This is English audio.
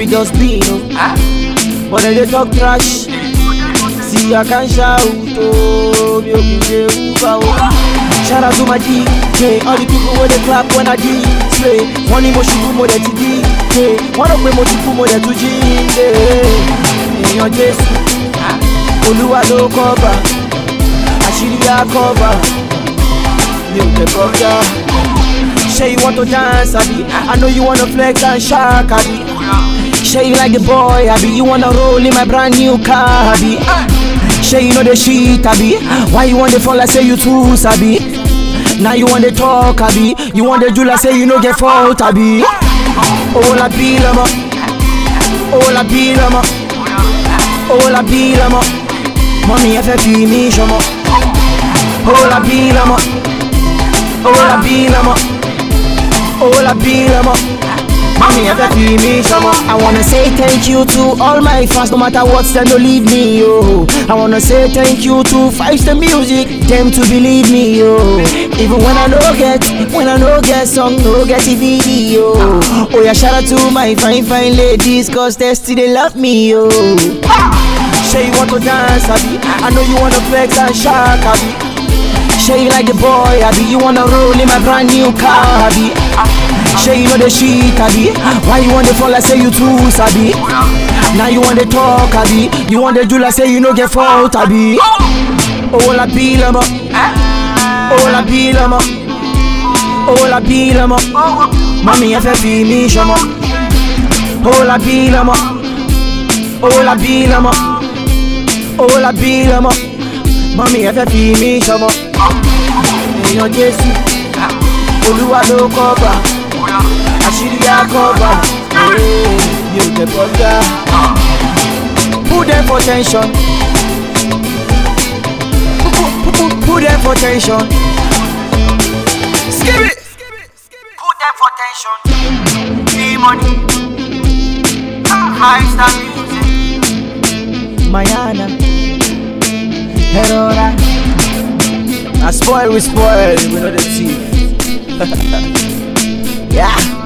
be dustbin, oh. But they talk trash. See, I can shout, oh, me okay, shout out to my DJ, all the people where they clap when I display. One emotion more than DJ, one of them more than 2G. In your Jesus, Oluwa no cover, Ashiri a cover. You the brother. Say you want to dance, Abi. I know you wanna flex and shark, Abi. Say you like the boy, Abi. You wanna roll in my brand new car, Abi. Say you know the shit, Abi. Why you want the fall? I say you too, Sabi. Now you want the talk, Abi. You want the jula, say you know get fault, Abi. Oh la pilama, oh la pilama, oh la pilama. Mommy FFP me shama. Oh la pilama, oh la pilama, oh la pilama. Mommy FFP me shama. I wanna say thank you to all my fans, no matter what, them don't leave me, yo. I wanna say thank you to Five the Music, them to believe me, yo. Even when I no get song, no get a video. Oh yeah, shout out to my fine ladies, cause they still they love me, yo. Say you want to dance, Abi. I know you wanna flex and shark, Abi. Say you like the boy, Abi. You wanna roll in my brand new car, Abi. Say you know the shit, Abi. Why you want the fall? I say you too, Sabi. Now you want the talk, Abi. You want the jula, say you no get fault, Abi. Oh la pilama, oh la pilama, oh la pilama. Mommy FFP me shama. Oh la pilama, oh la pilama, oh la pilama. Mommy FFP me shama. In your Jesus, Oluwa no cover, Ashiri a cover. You the brother. Put them for tension. Put them for tension. Skip it. Put them for tension. E-money. Five Star Music. Mayana. Herora. I spoil, we know the team. Yeah.